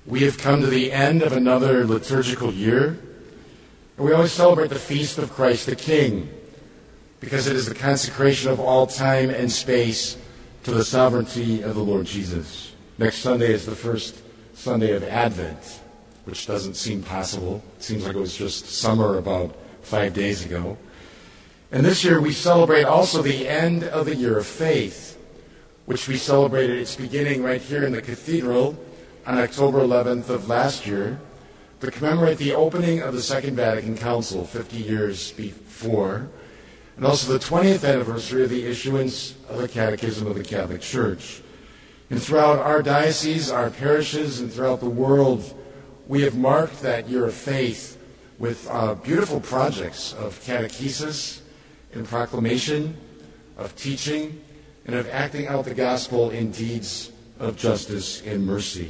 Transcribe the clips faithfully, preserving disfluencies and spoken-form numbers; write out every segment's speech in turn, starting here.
We have come to the end of another liturgical year, and we always celebrate the feast of Christ the King, because it is the consecration of all time and space to the sovereignty of the Lord Jesus. Next Sunday is the first Sunday of Advent, which doesn't seem possible. It seems like it was just summer about five days ago. And this year we celebrate also the end of the year of faith, which we celebrated its beginning right here in the cathedral on October eleventh of last year to commemorate the opening of the Second Vatican Council fifty years before, and also the twentieth anniversary of the issuance of the Catechism of the Catholic Church. And throughout our diocese, our parishes, and throughout the world, we have marked that year of faith with uh, beautiful projects of catechesis and proclamation, of teaching, and of acting out the gospel in deeds of justice and mercy.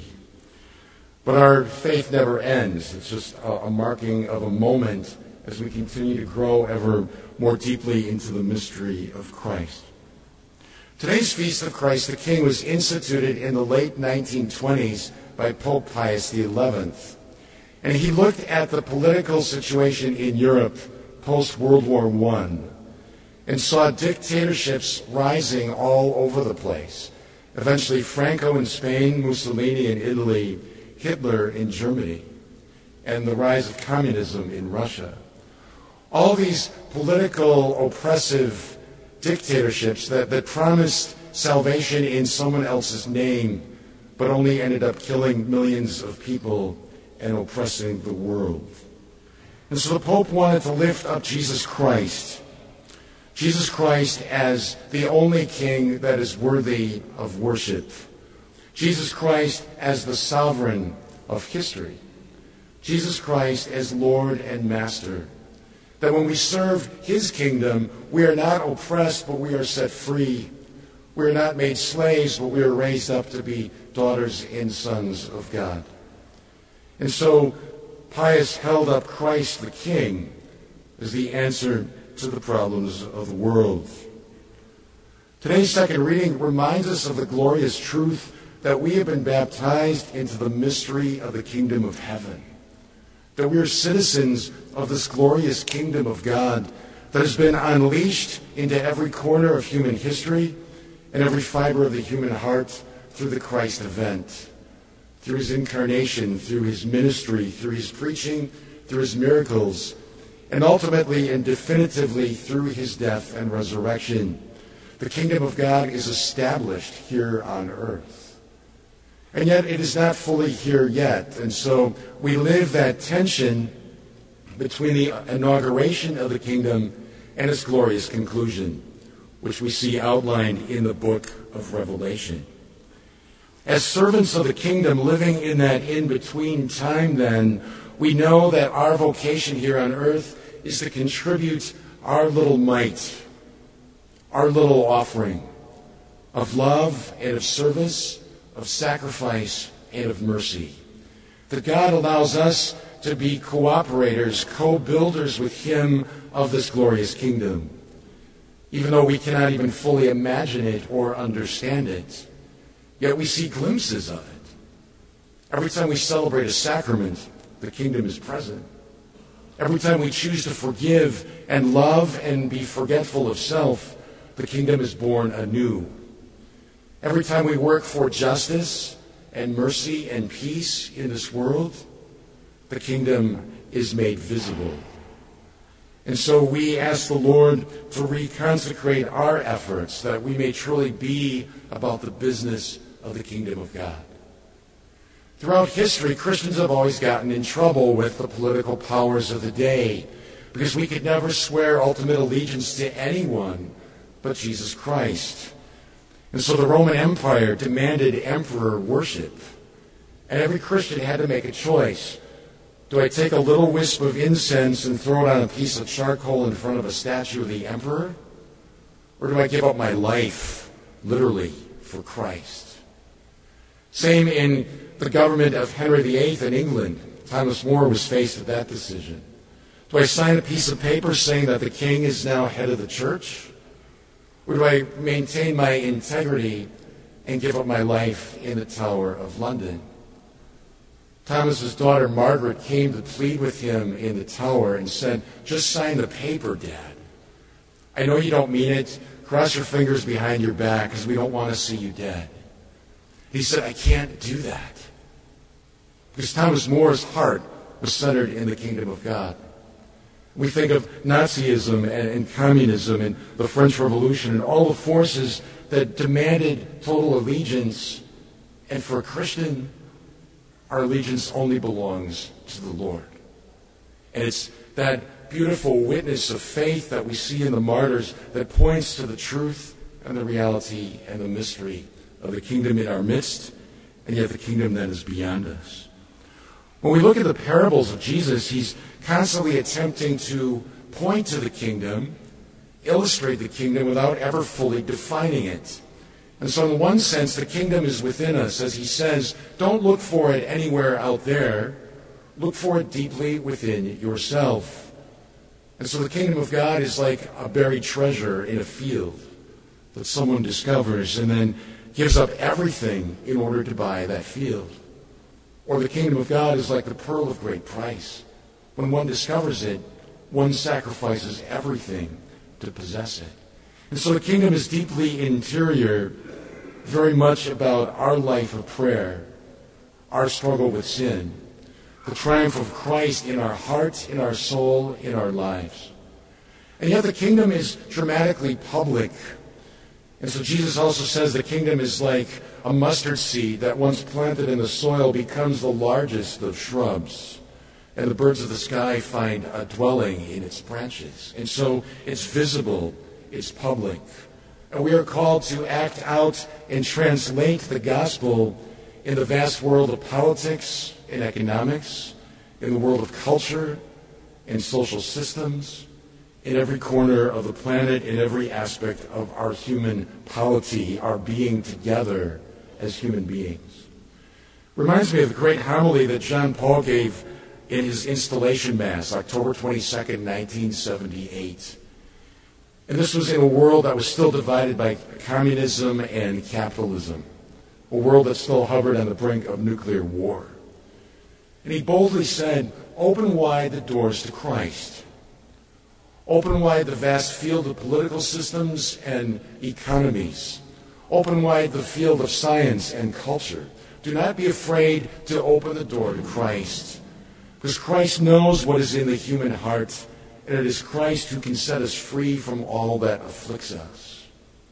But our faith never ends. It's just a, a marking of a moment as we continue to grow ever more deeply into the mystery of Christ. Today's Feast of Christ the King was instituted in the late nineteen twenties by Pope Pius the eleventh. And he looked at the political situation in Europe post-World War One and saw dictatorships rising all over the place. Eventually Franco in Spain, Mussolini in Italy, Hitler in Germany, and the rise of communism in Russia. All these political oppressive dictatorships that, that promised salvation in someone else's name, but only ended up killing millions of people and oppressing the world. And so the Pope wanted to lift up Jesus Christ, Jesus Christ as the only King that is worthy of worship, Jesus Christ as the sovereign of history, Jesus Christ as Lord and Master, that when we serve his kingdom, we are not oppressed, but we are set free. We are not made slaves, but we are raised up to be daughters and sons of God. And so Pius held up Christ the King as the answer to the problems of the world. Today's second reading reminds us of the glorious truth that we have been baptized into the mystery of the kingdom of heaven, that we are citizens of this glorious kingdom of God that has been unleashed into every corner of human history and every fiber of the human heart through the Christ event, through his incarnation, through his ministry, through his preaching, through his miracles, and ultimately and definitively through his death and resurrection. The kingdom of God is established here on earth. And yet it is not fully here yet. And so we live that tension between the inauguration of the kingdom and its glorious conclusion, which we see outlined in the book of Revelation. As servants of the kingdom living in that in-between time then, we know that our vocation here on earth is to contribute our little mite, our little offering of love and of service, of sacrifice and of mercy. That God allows us to be cooperators, co-builders with him of this glorious kingdom, even though we cannot even fully imagine it or understand it. Yet we see glimpses of it. Every time we celebrate a sacrament, the kingdom is present. Every time we choose to forgive and love and be forgetful of self, the kingdom is born anew. Every time we work for justice and mercy and peace in this world, the kingdom is made visible. And so we ask the Lord to reconsecrate our efforts that we may truly be about the business of the kingdom of God. Throughout history, Christians have always gotten in trouble with the political powers of the day because we could never swear ultimate allegiance to anyone but Jesus Christ. And so the Roman Empire demanded emperor worship. And every Christian had to make a choice. Do I take a little wisp of incense and throw it on a piece of charcoal in front of a statue of the emperor? Or do I give up my life, literally, for Christ? Same in the government of Henry the Eighth in England. Thomas More was faced with that decision. Do I sign a piece of paper saying that the king is now head of the church? Or do I maintain my integrity and give up my life in the Tower of London? Thomas's daughter Margaret came to plead with him in the tower and said, "Just sign the paper, Dad. I know you don't mean it. Cross your fingers behind your back because we don't want to see you dead." He said, "I can't do that." Because Thomas More's heart was centered in the kingdom of God. We think of Nazism and, and communism and the French Revolution and all the forces that demanded total allegiance. And for a Christian, our allegiance only belongs to the Lord. And it's that beautiful witness of faith that we see in the martyrs that points to the truth and the reality and the mystery of the kingdom in our midst, and yet the kingdom that is beyond us. When we look at the parables of Jesus, he's constantly attempting to point to the kingdom, illustrate the kingdom without ever fully defining it. And so in one sense, the kingdom is within us. As he says, don't look for it anywhere out there. Look for it deeply within yourself. And so the kingdom of God is like a buried treasure in a field that someone discovers and then gives up everything in order to buy that field. Or the kingdom of God is like the pearl of great price. When one discovers it, one sacrifices everything to possess it. And so the kingdom is deeply interior, very much about our life of prayer, our struggle with sin, the triumph of Christ in our heart, in our soul, in our lives. And yet the kingdom is dramatically public. And so Jesus also says the kingdom is like a mustard seed that once planted in the soil becomes the largest of shrubs. And the birds of the sky find a dwelling in its branches. And so it's visible, it's public. And we are called to act out and translate the gospel in the vast world of politics and economics, in the world of culture and social systems, in every corner of the planet, in every aspect of our human polity, our being together as human beings. Reminds me of the great homily that John Paul gave in his installation mass, October twenty-second, nineteen seventy-eight. And this was in a world that was still divided by communism and capitalism, a world that still hovered on the brink of nuclear war. And he boldly said, open wide the doors to Christ. Open wide the vast field of political systems and economies. Open wide the field of science and culture. Do not be afraid to open the door to Christ, because Christ knows what is in the human heart, and it is Christ who can set us free from all that afflicts us.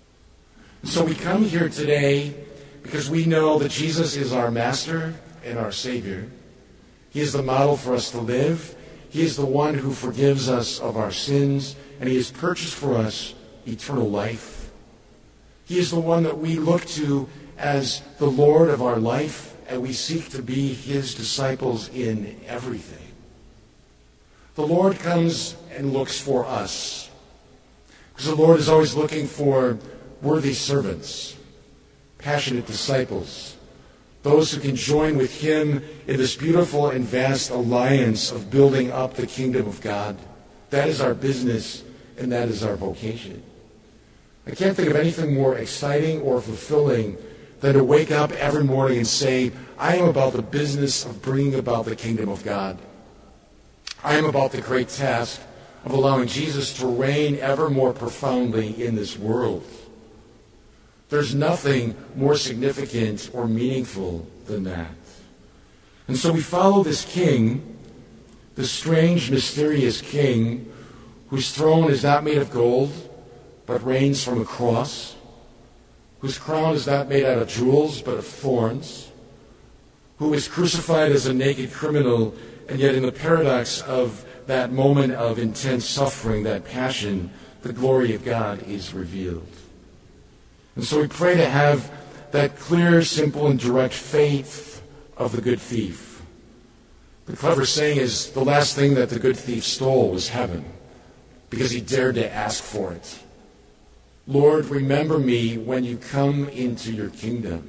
And so we come here today because we know that Jesus is our Master and our Savior. He is the model for us to live. He is the one who forgives us of our sins, and He has purchased for us eternal life. He is the one that we look to as the Lord of our life, and we seek to be His disciples in everything. The Lord comes and looks for us, because the Lord is always looking for worthy servants, passionate disciples, those who can join with Him in this beautiful and vast alliance of building up the kingdom of God. That is our business, and that is our vocation. I can't think of anything more exciting or fulfilling than to wake up every morning and say, I am about the business of bringing about the kingdom of God. I am about the great task of allowing Jesus to reign ever more profoundly in this world. There's nothing more significant or meaningful than that. And so we follow this king, this strange, mysterious king, whose throne is not made of gold, but reigns from a cross, whose crown is not made out of jewels, but of thorns, who is crucified as a naked criminal, and yet in the paradox of that moment of intense suffering, that passion, the glory of God is revealed. And so we pray to have that clear, simple, and direct faith of the good thief. The clever saying is, the last thing that the good thief stole was heaven, because he dared to ask for it. Lord, remember me when you come into your kingdom.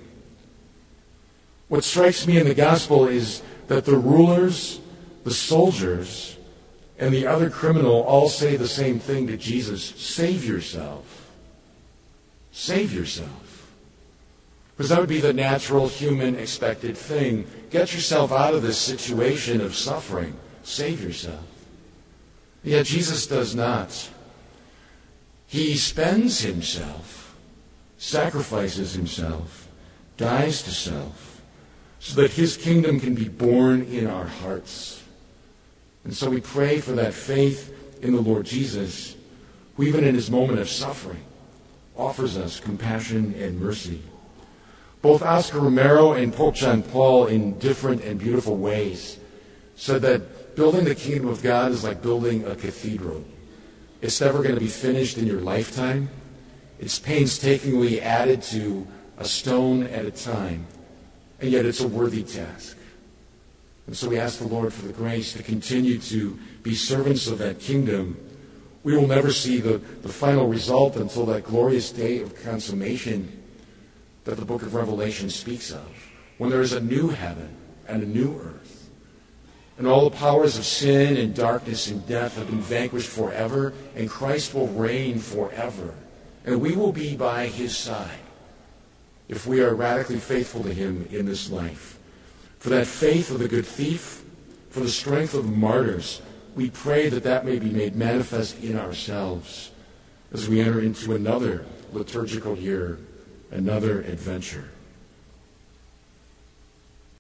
What strikes me in the gospel is that the rulers, the soldiers, and the other criminal all say the same thing to Jesus: save yourself. Save yourself. Because that would be the natural human expected thing. Get yourself out of this situation of suffering. Save yourself. Yet Jesus does not. He spends himself, sacrifices himself, dies to self, so that his kingdom can be born in our hearts. And so we pray for that faith in the Lord Jesus, who even in his moment of suffering offers us compassion and mercy. Both Oscar Romero and Pope John Paul, in different and beautiful ways, said that building the kingdom of God is like building a cathedral. It's never going to be finished in your lifetime. It's painstakingly added to a stone at a time, and yet it's a worthy task. And so we ask the Lord for the grace to continue to be servants of that kingdom. We will never see the, the final result until that glorious day of consummation that the book of Revelation speaks of, when there is a new heaven and a new earth, and all the powers of sin and darkness and death have been vanquished forever, and Christ will reign forever, and we will be by his side if we are radically faithful to him in this life. For that faith of the good thief, for the strength of the martyrs, we pray that that may be made manifest in ourselves as we enter into another liturgical year, another adventure.